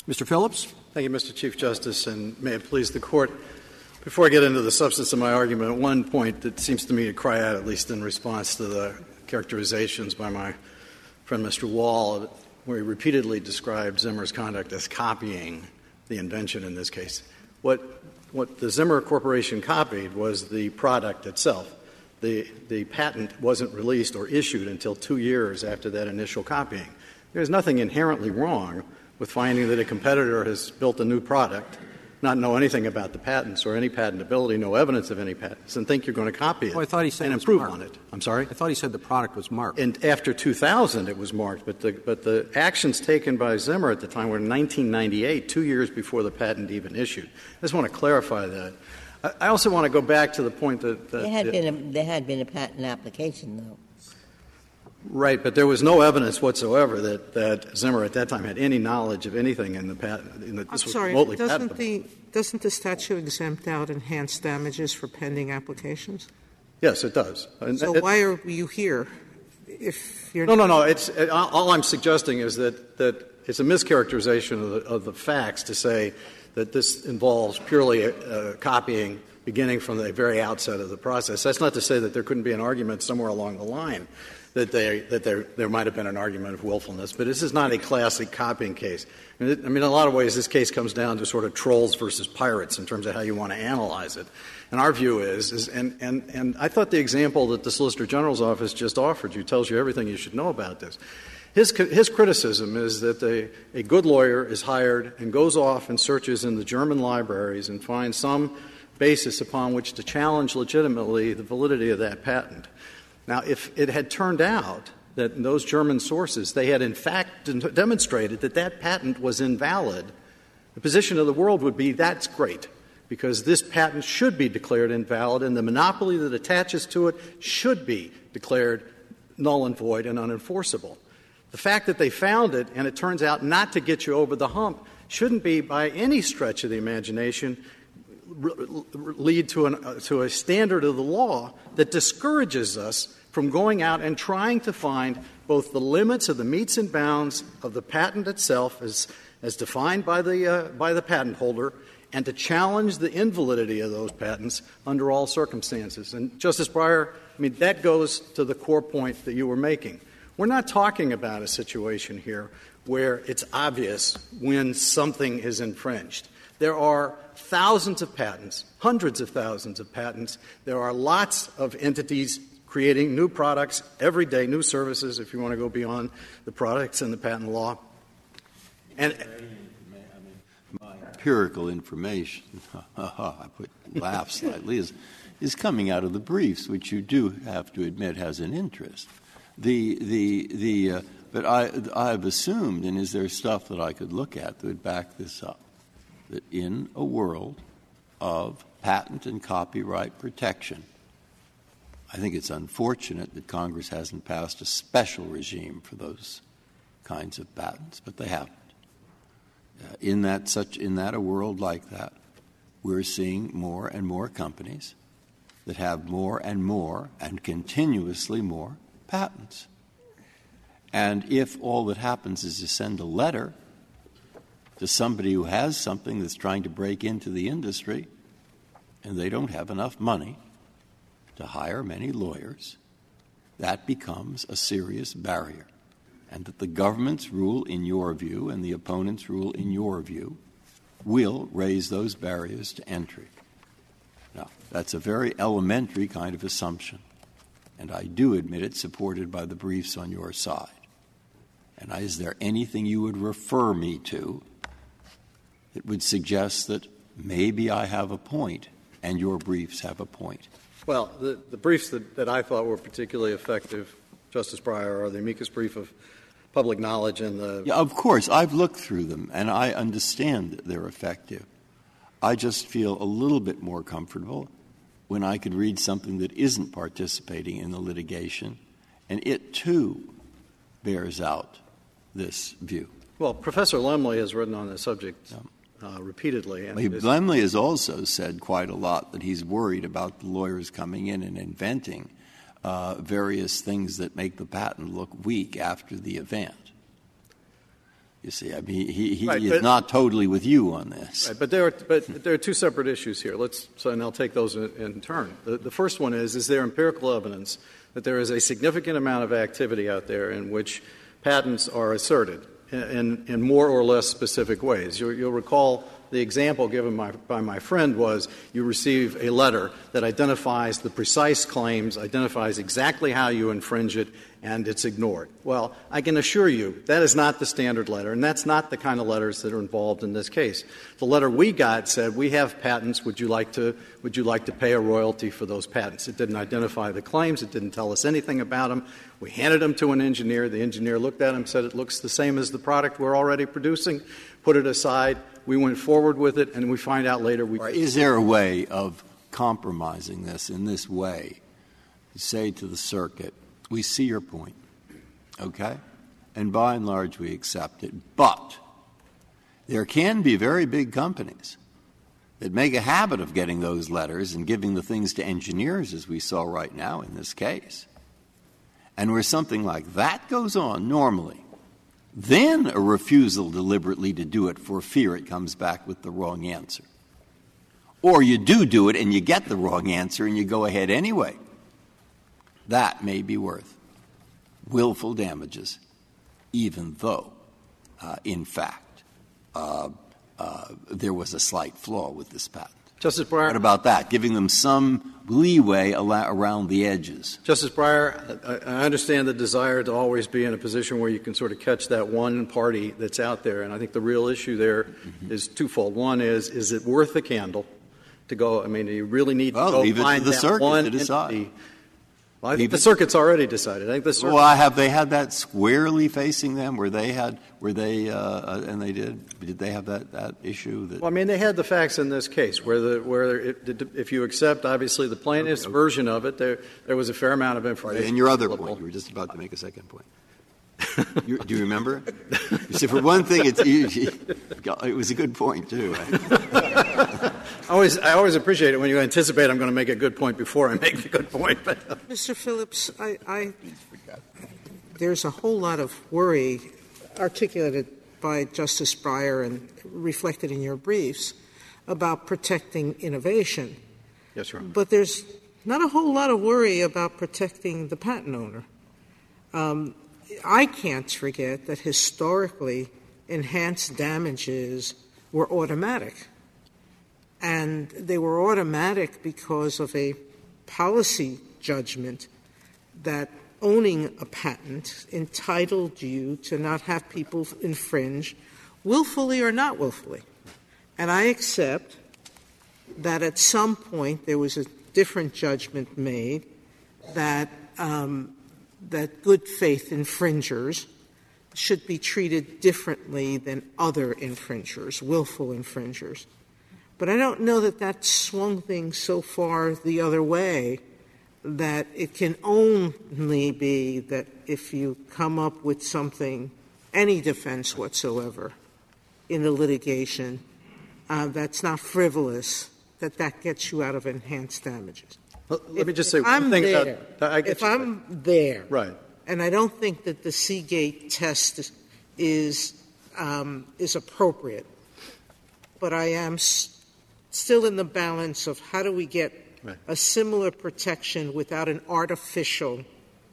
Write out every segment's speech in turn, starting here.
Mr. Phillips? Thank you, Mr. Chief Justice, and may it please the Court. Before I get into the substance of my argument, one point that seems to me to cry out, at least in response to the characterizations by my friend Mr. Wall, where he repeatedly described Zimmer's conduct as copying the invention in this case. What the Zimmer Corporation copied was the product itself. The patent wasn't released or issued until 2 years after that initial copying. There's nothing inherently wrong with finding that a competitor has built a new product, not know anything about the patents or any patentability, no evidence of any patents, and think you're going to copy it I thought he said and it was improve marked. on it. I'm sorry? I thought he said the product was marked. And after 2000, it was marked. But the actions taken by Zimmer at the time were in 1998, 2 years before the patent even issued. I just want to clarify that. I also want to go back to the point that there had been a patent application, though. Right, but there was no evidence whatsoever that Zimmer at that time had any knowledge of anything in the patent. This was remotely patentable. Doesn't the statute exempt out enhanced damages for pending applications? Yes, it does. So why are you here if you're No. It's all I'm suggesting is that it's a mischaracterization of the facts to say that this involves purely copying beginning from the very outset of the process. That's not to say that there couldn't be an argument somewhere along the line that there might have been an argument of willfulness, but this is not a classic copying case. I mean, in a lot of ways, this case comes down to sort of trolls versus pirates in terms of how you want to analyze it. And our view is and I thought the example that the Solicitor General's office just offered you tells you everything you should know about this. His criticism is that a good lawyer is hired and goes off and searches in the German libraries and finds some basis upon which to challenge legitimately the validity of that patent. Now, if it had turned out that in those German sources they had in fact demonstrated that that patent was invalid, the position of the world would be that's great, because this patent should be declared invalid and the monopoly that attaches to it should be declared null and void and unenforceable. The fact that they found it and it turns out not to get you over the hump shouldn't be by any stretch of the imagination lead to a standard of the law that discourages us from going out and trying to find both the limits of the metes and bounds of the patent itself as defined by the patent holder and to challenge the invalidity of those patents under all circumstances. And, Justice Breyer, I mean, that goes to the core point that you were making. We're not talking about a situation here where it's obvious when something is infringed. There are thousands of patents, hundreds of thousands of patents. There are lots of entities creating new products every day, new services, if you want to go beyond the products and the patent law. And my empirical information, I put laugh slightly, is coming out of the briefs, which you do have to admit has an interest. But I've assumed, and is there stuff that I could look at that would back this up, that in a world of patent and copyright protection, I think it's unfortunate that Congress hasn't passed a special regime for those kinds of patents, but they haven't. In a world like that, we're seeing more and more companies that have more and continuously more patents. And if all that happens is to send a letter to somebody who has something that's trying to break into the industry and they don't have enough money to hire many lawyers, that becomes a serious barrier. And that the government's rule, in your view, and the opponent's rule, in your view, will raise those barriers to entry. Now, that's a very elementary kind of assumption. And I do admit it's supported by the briefs on your side. And is there anything you would refer me to that would suggest that maybe I have a point and your briefs have a point? Well, the briefs that I thought were particularly effective, Justice Breyer, are the amicus brief of public knowledge and the... Yeah, of course. I've looked through them, and I understand that they're effective. I just feel a little bit more comfortable when I could read something that isn't participating in the litigation, and it, too, bears out this view. Well, Professor Lemley has written on this subject repeatedly. And Lemley has also said quite a lot that he's worried about the lawyers coming in and inventing various things that make the patent look weak after the event. You see, I mean, he Right, is but- not totally with you on this. Right, but there are two separate issues here. And I'll take those in turn. The first one is there empirical evidence that there is a significant amount of activity out there in which patents are asserted in more or less specific ways? You'll recall the example given by my friend was you receive a letter that identifies the precise claims, identifies exactly how you infringe it, and it's ignored. Well, I can assure you that is not the standard letter, and that's not the kind of letters that are involved in this case. The letter we got said, we have patents. Would you like to pay a royalty for those patents? It didn't identify the claims. It didn't tell us anything about them. We handed them to an engineer. The engineer looked at them, said it looks the same as the product we're already producing, put it aside. We went forward with it, and we find out later Is there a way of compromising this in this way? You say to the circuit, we see your point, okay? And by and large, we accept it. But there can be very big companies that make a habit of getting those letters and giving the things to engineers, as we saw right now in this case. And where something like that goes on normally, then a refusal deliberately to do it for fear it comes back with the wrong answer. Or you do it and you get the wrong answer and you go ahead anyway. That may be worth willful damages, even though, in fact, there was a slight flaw with this patent. Justice Breyer. What about that? Giving them some leeway around the edges. Justice Breyer, I understand the desire to always be in a position where you can sort of catch that one party that's out there, and I think the real issue there is twofold. One is it worth the candle to go? I mean, you really need to go leave it find to the that circuit one to decide. entity. Well, I think the circuit's already decided. I think the circuit. Well, have they had that squarely facing them? Did they have that issue? Well, I mean, they had the facts in this case if you accept, obviously, the plaintiff's version of it, there was a fair amount of information. And your other point, you were just about to make a second point. Do you remember? You said, for one thing, it was a good point, too. I always appreciate it when you anticipate I'm going to make a good point before I make the good point. Mr. Phillips, there's a whole lot of worry articulated by Justice Breyer and reflected in your briefs about protecting innovation. Yes, Your Honor. But there's not a whole lot of worry about protecting the patent owner. I can't forget that historically enhanced damages were automatic. And they were automatic because of a policy judgment that owning a patent entitled you to not have people infringe willfully or not willfully. And I accept that at some point there was a different judgment made that that good faith infringers should be treated differently than other infringers, willful infringers. But I don't know that that swung things so far the other way that it can only be that if you come up with something, any defense whatsoever in the litigation that's not frivolous, that gets you out of enhanced damages. Let me just say one I'm thing there, about if I'm there, right, and I don't think that the Seagate test is appropriate, but I am still in the balance of how do we get a similar protection without an artificial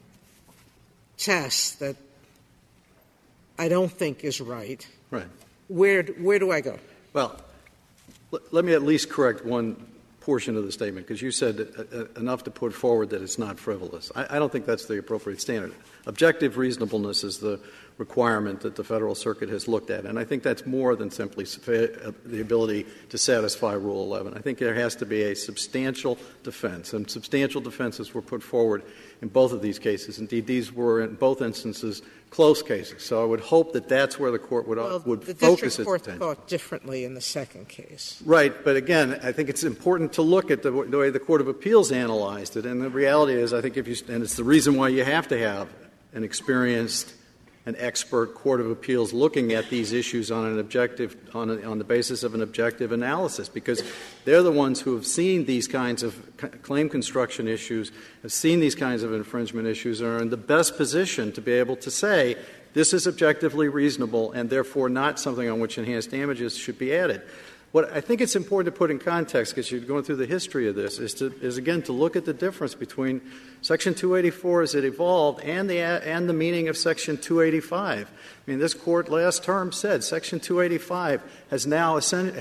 test that I don't think is right. Right. Where do I go? Well, let me at least correct one portion of the statement, because you said enough to put forward that it's not frivolous. I don't think that's the appropriate standard. Objective reasonableness is the requirement that the Federal Circuit has looked at, and I think that's more than simply the ability to satisfy Rule 11. I think there has to be a substantial defense, and substantial defenses were put forward in both of these cases. Indeed, these were, in both instances, close cases. So I would hope that that's where the Court would the focus district its court attention. thought differently in the second case. Right, but again, I think it's important to look at the way the Court of Appeals analyzed it, and the reality is, I think and it's the reason why you have to have an experienced, an expert Court of Appeals looking at these issues on an objective, on the basis of an objective analysis, because they're the ones who have seen these kinds of claim construction issues, have seen these kinds of infringement issues, and are in the best position to be able to say this is objectively reasonable and therefore not something on which enhanced damages should be added. What I think it's important to put in context, because you're going through the history of this, is again to look at the difference between Section 284 as it evolved and the meaning of Section 285. I mean, this Court last term said Section 285 has now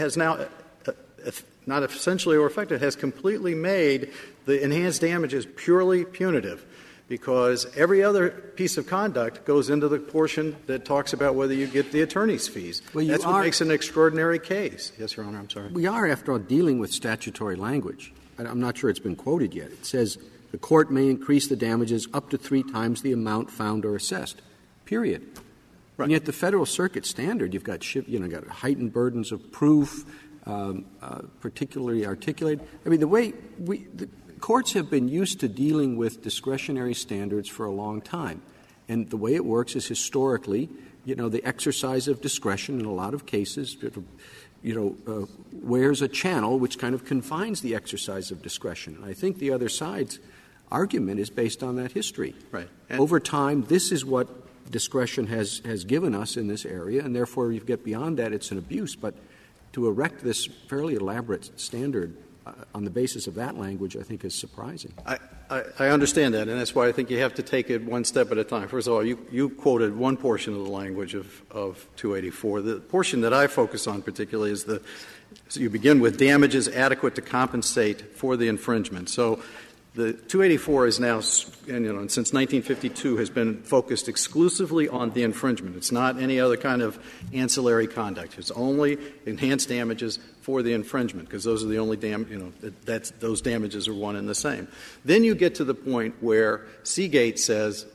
not essentially or effective, has completely made the enhanced damages purely punitive, because every other piece of conduct goes into the portion that talks about whether you get the attorney's fees. Well, that's what makes an extraordinary case. Yes, Your Honor, I'm sorry. We are, after all, dealing with statutory language. I'm not sure it's been quoted yet. It says the court may increase the damages up to 3 times the amount found or assessed, period. Right. And yet the Federal Circuit standard, you've got got heightened burdens of proof, particularly articulated. I mean, the courts have been used to dealing with discretionary standards for a long time. And the way it works is historically, the exercise of discretion in a lot of cases, wears a channel which kind of confines the exercise of discretion. And I think the other side's argument is based on that history. Right. Over time, this is what discretion has given us in this area, and therefore you get beyond that, it's an abuse. But to erect this fairly elaborate standard on the basis of that language, I think, is surprising. I understand that, and that's why I think you have to take it one step at a time. First of all, you quoted one portion of the language of 284. The portion that I focus on particularly is so you begin with damages adequate to compensate for the infringement. So the 284 is now, and since 1952, has been focused exclusively on the infringement. It's not any other kind of ancillary conduct. It's only enhanced damages for the infringement, because those are the only those damages are one and the same. Then you get to the point where Seagate says,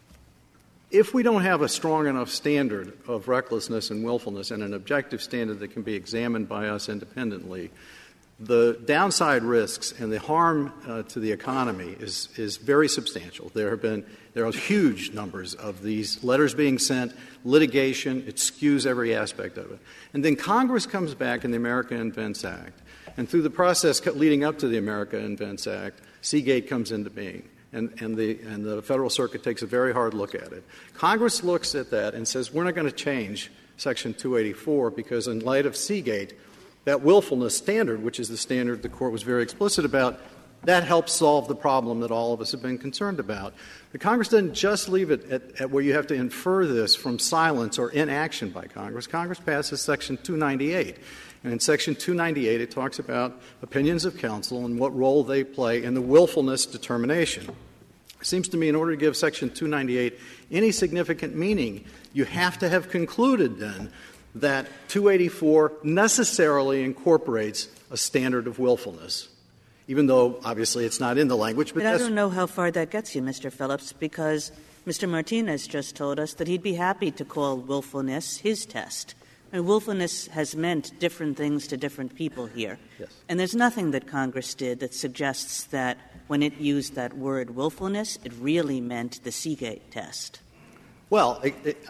if we don't have a strong enough standard of recklessness and willfulness and an objective standard that can be examined by us independently, the downside risks and the harm to the economy is very substantial. There are huge numbers of these letters being sent, litigation. It skews every aspect of it. And then Congress comes back in the America Invents Act, and through the process leading up to the America Invents Act, Seagate comes into being. And the Federal Circuit takes a very hard look at it. Congress looks at that and says, we're not going to change Section 284 because in light of Seagate, that willfulness standard, which is the standard the Court was very explicit about, that helps solve the problem that all of us have been concerned about. But Congress doesn't just leave it at where you have to infer this from silence or inaction by Congress. Congress passes Section 298. And in Section 298, it talks about opinions of counsel and what role they play in the willfulness determination. It seems to me in order to give Section 298 any significant meaning, you have to have concluded then that 284 necessarily incorporates a standard of willfulness, even though obviously it's not in the language. But I don't know how far that gets you, Mr. Phillips, because Mr. Martinez just told us that he'd be happy to call willfulness his test. And willfulness has meant different things to different people here. Yes. And there's nothing that Congress did that suggests that when it used that word willfulness, it really meant the Seagate test. Well,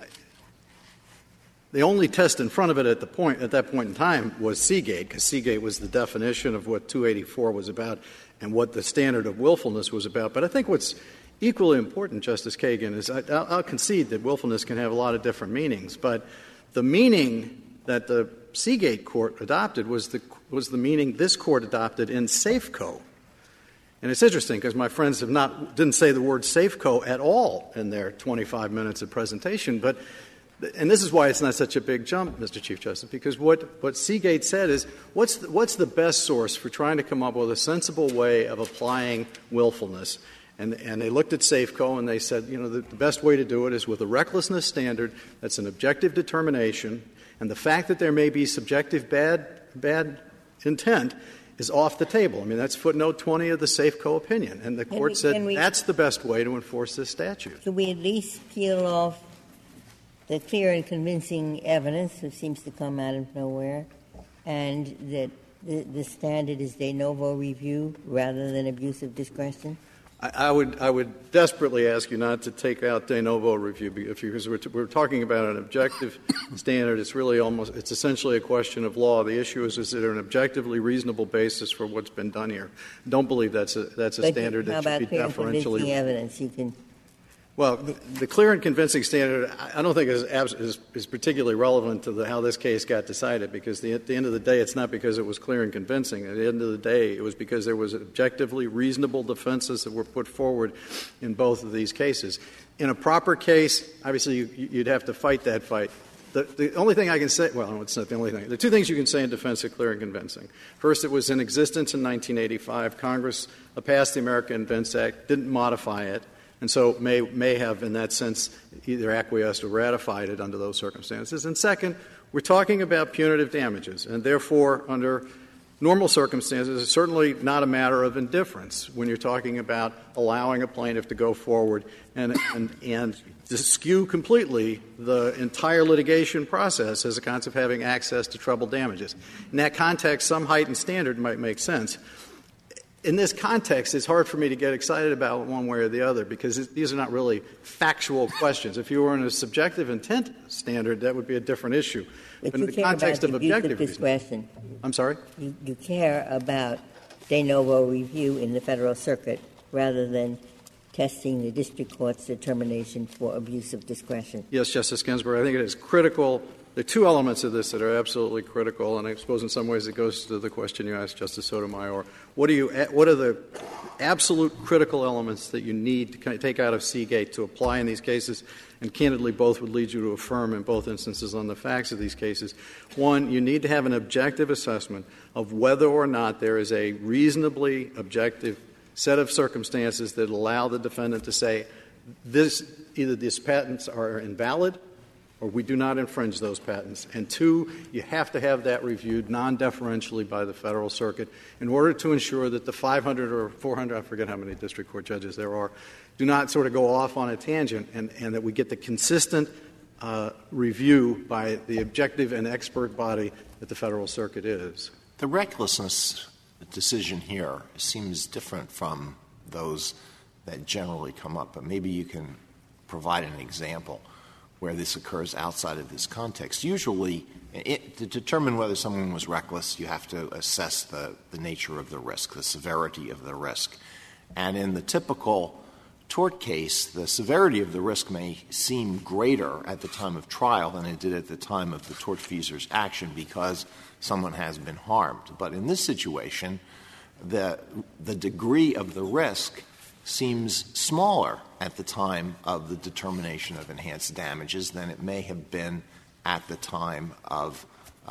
the only test in front of it at that point in time was Seagate, because Seagate was the definition of what 284 was about and what the standard of willfulness was about. But I think what's equally important, Justice Kagan, is I'll concede that willfulness can have a lot of different meanings, but the meaning that the Seagate court adopted was the meaning this court adopted in Safeco. And it's interesting because my friends didn't say the word Safeco at all in their 25 minutes of presentation, and this is why it's not such a big jump, Mr. Chief Justice, because what Seagate said is, what's the best source for trying to come up with a sensible way of applying willfulness? And they looked at Safeco and they said, the best way to do it is with a recklessness standard that's an objective determination, and the fact that there may be subjective bad intent is off the table. I mean, that's footnote 20 of the Safeco opinion. And the court said that's the best way to enforce this statute. Could we at least peel off the clear and convincing evidence that seems to come out of nowhere, and that the standard is de novo review rather than abuse of discretion? I would desperately ask you not to take out de novo review, because we're talking about an objective standard. It's essentially a question of law. The issue is there an objectively reasonable basis for what's been done here? Don't believe that's a standard that should be deferentially. How about clear and convincing evidence? Well, the clear and convincing standard, I don't think is particularly relevant to how this case got decided, because at the end of the day, it's not because it was clear and convincing. At the end of the day, it was because there was objectively reasonable defenses that were put forward in both of these cases. In a proper case, obviously, you'd have to fight that fight. The only thing I can say — well, it's not the only thing. There are two things you can say in defense of clear and convincing. First, it was in existence in 1985. Congress passed the American Invents Act, didn't modify it, and so may have, in that sense, either acquiesced or ratified it under those circumstances. And second, we're talking about punitive damages, and therefore, under normal circumstances, it's certainly not a matter of indifference when you're talking about allowing a plaintiff to go forward and to skew completely the entire litigation process as a consequence of having access to treble damages. In that context, some heightened standard might make sense. In this context, it's hard for me to get excited about one way or the other, because these are not really factual questions. If you were in a subjective intent standard, that would be a different issue. But in you the care context about of abuse objective of discretion. I'm sorry? You care about de novo review in the Federal Circuit rather than testing the district court's determination for abuse of discretion. Yes, Justice Ginsburg. I think it is critical. There are two elements of this that are absolutely critical, and I suppose in some ways it goes to the question you asked, Justice Sotomayor. What are the absolute critical elements that you need to take out of Seagate to apply in these cases? And candidly, both would lead you to affirm in both instances on the facts of these cases. One, you need to have an objective assessment of whether or not there is a reasonably objective set of circumstances that allow the defendant to say, either these patents are invalid or we do not infringe those patents. And two, you have to have that reviewed non-deferentially by the Federal Circuit in order to ensure that the 500 or 400, I forget how many district court judges there are, do not sort of go off on a tangent, and that we get the consistent review by the objective and expert body that the Federal Circuit is. The recklessness decision here seems different from those that generally come up, but maybe you can provide an example where this occurs outside of this context. Usually, to determine whether someone was reckless, you have to assess the nature of the risk, the severity of the risk. And in the typical tort case, the severity of the risk may seem greater at the time of trial than it did at the time of the tortfeasor's action because someone has been harmed. But in this situation, the degree of the risk seems smaller at the time of the determination of enhanced damages than it may have been at the time of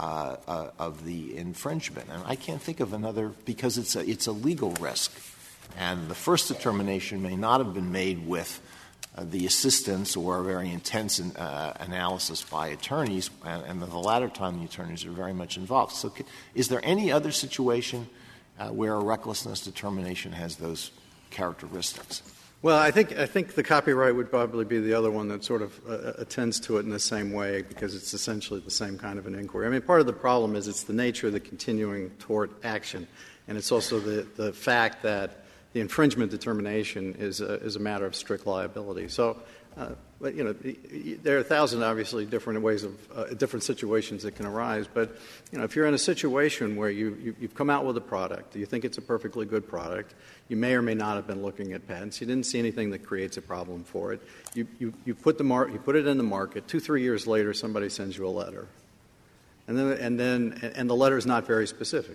the infringement. And I can't think of another, because it's a legal risk. And the first determination may not have been made with the assistance or a very intense analysis by attorneys, and the latter time the attorneys are very much involved. So is there any other situation where a recklessness determination has those characteristics? Well, I think the copyright would probably be the other one that sort of attends to it in the same way, because it's essentially the same kind of an inquiry. I mean, part of the problem is it's the nature of the continuing tort action, and it's also the fact that the infringement determination is a matter of strict liability. So, but, there are 1,000, obviously, different ways of different situations that can arise. But, if you're in a situation where you've come out with a product, you think it's a perfectly good product, you may or may not have been looking at patents, you didn't see anything that creates a problem for it, you put it in the market, 2-3 years later, somebody sends you a letter. And the letter is not very specific.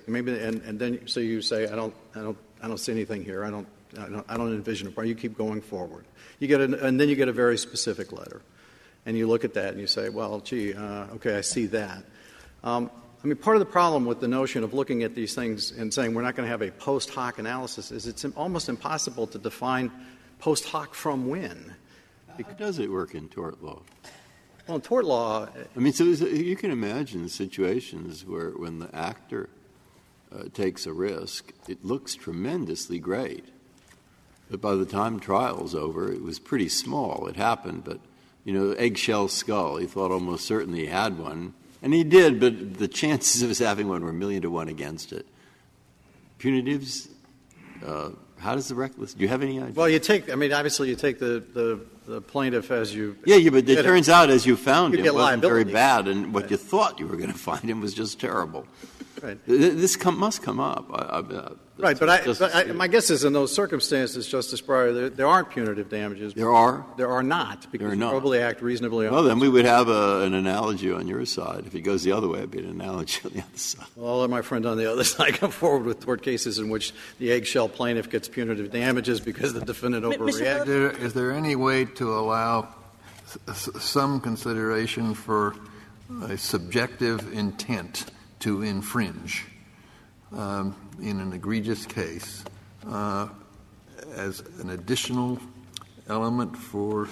So you say, I don't see anything here. I don't envision a problem. You keep going forward. And then you get a very specific letter, and you look at that and you say, well, gee, okay, I see that. Part of the problem with the notion of looking at these things and saying we're not going to have a post hoc analysis is it's almost impossible to define post hoc from when. How does it work in tort law? Well, in tort law, so you can imagine situations where when the actor takes a risk, it looks tremendously great. But by the time trial's over, it was pretty small. It happened, but, eggshell skull, he thought almost certain he had one. And he did, but the chances of his having one were 1,000,000 to 1 against it. Punitives, how does the reckless, do you have any idea? Well, obviously you take the plaintiff as you... Yeah, but it turns out as you found him, it wasn't liability. very bad, and what you thought you were going to find him was just terrible. Right. This must come up. Right, but my guess is in those circumstances, Justice Breyer, there aren't punitive damages. There are? There are not, because There are you not. probably act reasonably. Well, then we would have an analogy on your side. If it goes the other way, it would be an analogy on the other side. Well, I'll let my friend on the other side come forward with tort cases in which the eggshell plaintiff gets punitive damages because the defendant overreacted. Is there any way to allow some consideration for a subjective intent to infringe in an egregious case as an additional element for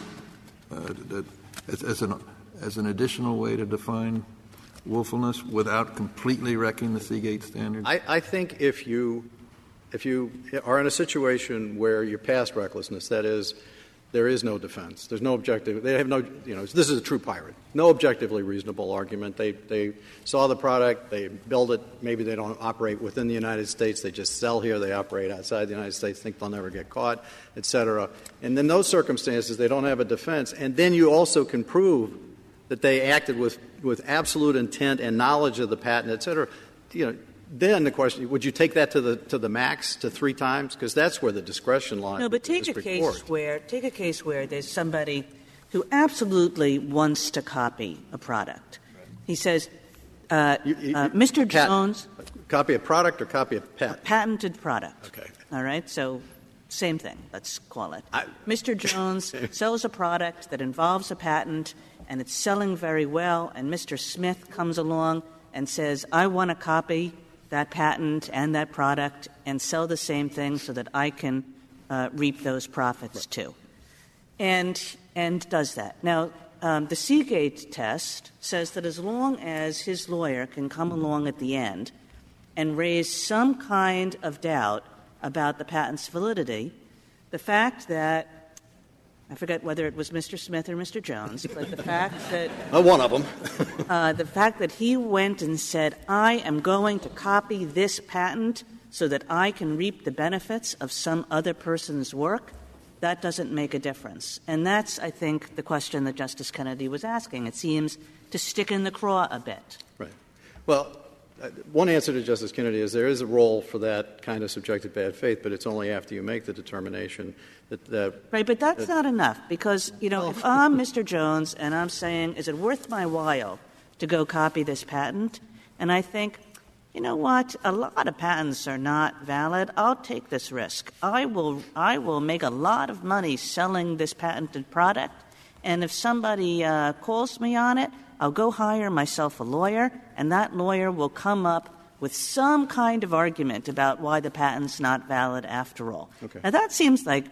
as an additional way to define willfulness without completely wrecking the Seagate standard? I think if you are in a situation where you're past recklessness, that is, there is no defense. There's no objective. They have no, this is a true pirate. No objectively reasonable argument. They saw the product. They build it. Maybe they don't operate within the United States. They just sell here. They operate outside the United States, think they'll never get caught, et cetera. And in those circumstances, they don't have a defense. And then you also can prove that they acted with absolute intent and knowledge of the patent, et cetera. Then the question, would you take that to the max, to 3 times? Because that's where the discretion lies. No, but take a case where there's somebody who absolutely wants to copy a product. He says, Mr. Jones. Copy a product or copy a patent? A patented product. Okay. All right? So same thing, let's call it. Mr. Jones sells a product that involves a patent, and it's selling very well, and Mr. Smith comes along and says, I want to copy that patent and that product and sell the same thing so that I can reap those profits too. And does that. Now, the Seagate test says that as long as his lawyer can come along at the end and raise some kind of doubt about the patent's validity, the fact that I forget whether it was Mr. Smith or Mr. Jones, but the fact that one of them, the fact that he went and said, I am going to copy this patent so that I can reap the benefits of some other person's work, that doesn't make a difference. And that's, I think, the question that Justice Kennedy was asking. It seems to stick in the craw a bit. Right. Well, one answer to Justice Kennedy is there is a role for that kind of subjective bad faith, but it's only after you make the determination that right, but that's not enough, because, if I'm Mr. Jones and I'm saying, is it worth my while to go copy this patent? And I think, you know what, a lot of patents are not valid. I'll take this risk. I will make a lot of money selling this patented product, and if somebody calls me on it, I'll go hire myself a lawyer, and that lawyer will come up with some kind of argument about why the patent's not valid after all. Okay. Now, that seems like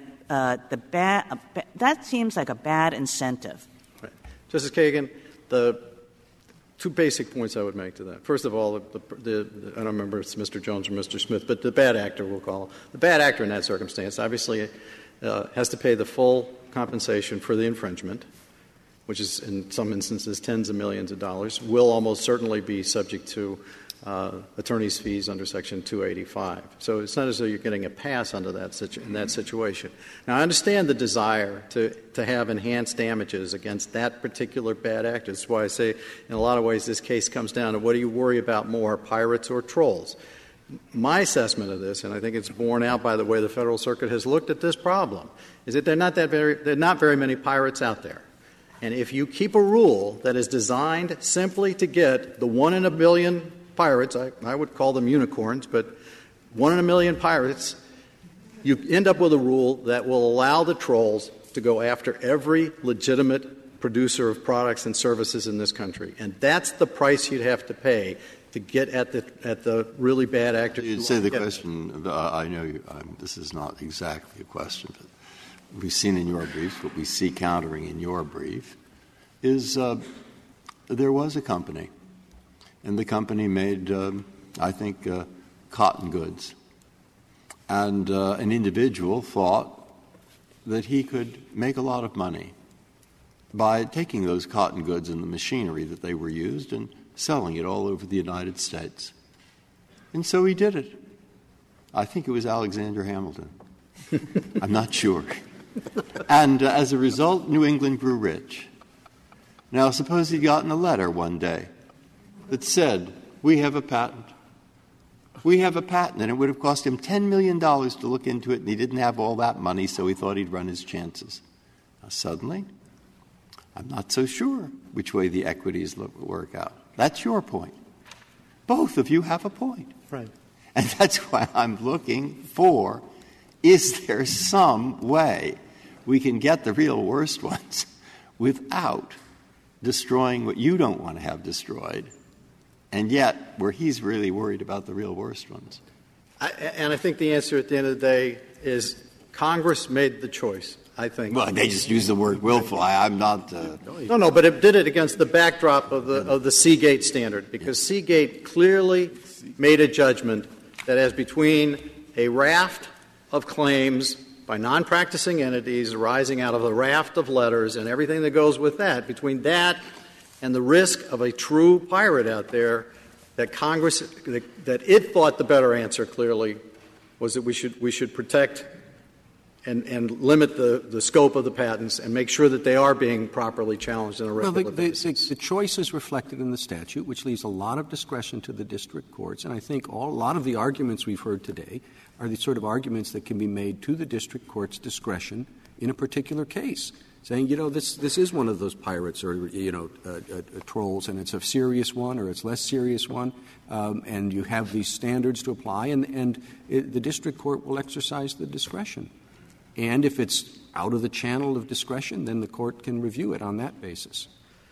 that seems like a bad incentive. Right. Justice Kagan, the 2 basic points I would make to that. First of all, I don't remember if it's Mr. Jones or Mr. Smith, but the bad actor, we'll call him. The bad actor in that circumstance obviously has to pay the full compensation for the infringement, which is in some instances tens of millions of dollars, will almost certainly be subject to attorney's fees under Section 285. So it's not as though you're getting a pass under in that situation. Now, I understand the desire to have enhanced damages against that particular bad actor. That's why I say in a lot of ways this case comes down to what do you worry about more, pirates or trolls? My assessment of this, and I think it's borne out by the way the Federal Circuit has looked at this problem, is that there are not very many pirates out there. And if you keep a rule that is designed simply to get the 1 in a billion pirates, I would call them unicorns, but 1 in a million pirates, you end up with a rule that will allow the trolls to go after every legitimate producer of products and services in this country. And that's the price you'd have to pay to get at the really bad actors. You'd say the question, I know this is not exactly a question, but we've seen in your brief, what we see countering in your brief, is there was a company, and the company made, I think, cotton goods. And an individual thought that he could make a lot of money by taking those cotton goods and the machinery that they were used and selling it all over the United States. And so he did it. I think it was Alexander Hamilton. I'm not sure. And as a result, New England grew rich. Now, suppose he'd gotten a letter one day that said, we have a patent We have a patent, and it would have cost him $10 million to look into it, and he didn't have all that money, so he thought he'd run his chances. Now, suddenly, I'm not so sure which way the equities work out. That's your point. Both of you have a point. Right. And that's why I'm looking for, is there some way we can get the real worst ones without destroying what you don't want to have destroyed, and yet where he's really worried about the real worst ones? And I think the answer at the end of the day is Congress made the choice, I think. Well, they just use the word willful. I'm not. No, but it did it against the backdrop of the Seagate standard, because Seagate clearly made a judgment that as between a raft of claims by non-practicing entities arising out of a raft of letters and everything that goes with that, between that and the risk of a true pirate out there, that Congress, that it thought the better answer clearly was that we should protect and limit the scope of the patents and make sure that they are being properly challenged in a regular basis. The choice is reflected in the statute, which leaves a lot of discretion to the district courts. And I think a lot of the arguments we've heard today are the sort of arguments that can be made to the district court's discretion in a particular case, saying, this is one of those pirates or, trolls, and it's a serious one or it's less serious one, and you have these standards to apply, and the district court will exercise the discretion. And if it's out of the channel of discretion, then the court can review it on that basis.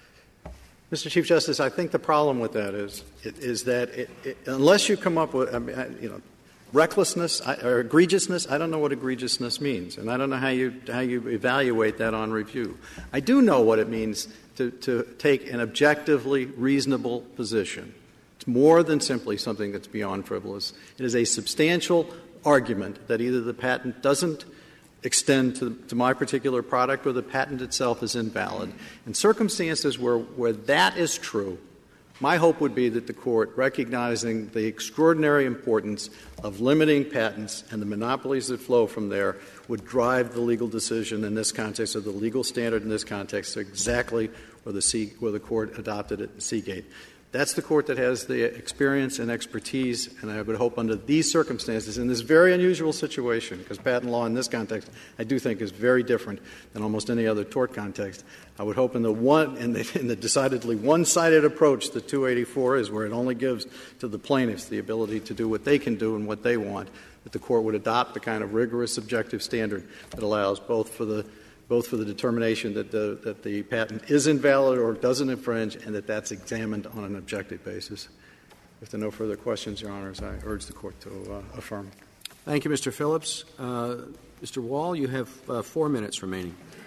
Mr. Chief Justice, I think the problem with that is that unless you come up with, recklessness or egregiousness, I don't know what egregiousness means, and I don't know how you evaluate that on review. I do know what it means to take an objectively reasonable position. It's more than simply something that's beyond frivolous. It is a substantial argument that either the patent doesn't extend to my particular product or the patent itself is invalid. In circumstances where that is true, my hope would be that the Court, recognizing the extraordinary importance of limiting patents and the monopolies that flow from there, would drive the legal decision in this context, or the legal standard in this context, to exactly where the Court adopted it in Seagate. That's the Court that has the experience and expertise, and I would hope under these circumstances, in this very unusual situation, because patent law in this context I do think is very different than almost any other tort context, I would hope in the decidedly one-sided approach that 284 is, where it only gives to the plaintiffs the ability to do what they can do and what they want, that the Court would adopt the kind of rigorous objective standard that allows both for the determination that the patent is invalid or doesn't infringe, and that's examined on an objective basis. If there are no further questions, Your Honors, I urge the Court to affirm. Thank you, Mr. Phillips. Mr. Wall, you have 4 minutes remaining.